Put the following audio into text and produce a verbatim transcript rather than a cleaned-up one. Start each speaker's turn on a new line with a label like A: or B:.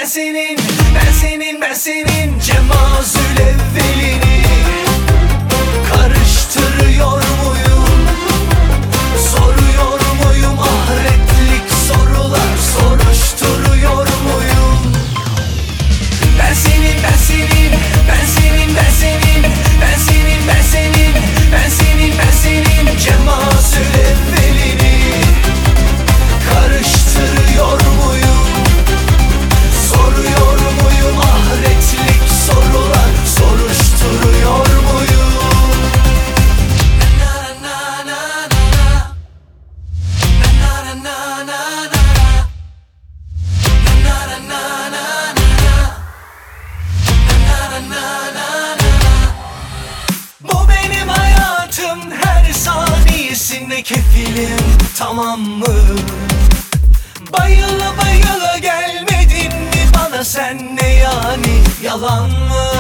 A: senin, ben senin, ben senin Cemazül evvelini karıştırıyor muyum? Soruyor muyum? Ahiretlik sorular soruşturuyor muyum? Ben senin, ben senin, ben senin, ben senin, ben senin, ben senin, ben senin, ben senin Cemazül evvelini karıştırıyor muyum? Soruyor muyum? Ahiretlik sorular soruşturuyor muyum? Na na na na na na na na na na. Bu benim hayatım, her saniyesinde kefilim, tamam mı? Bayıla bayıla gelmedin mi bana sen, ne yani, yalan mı?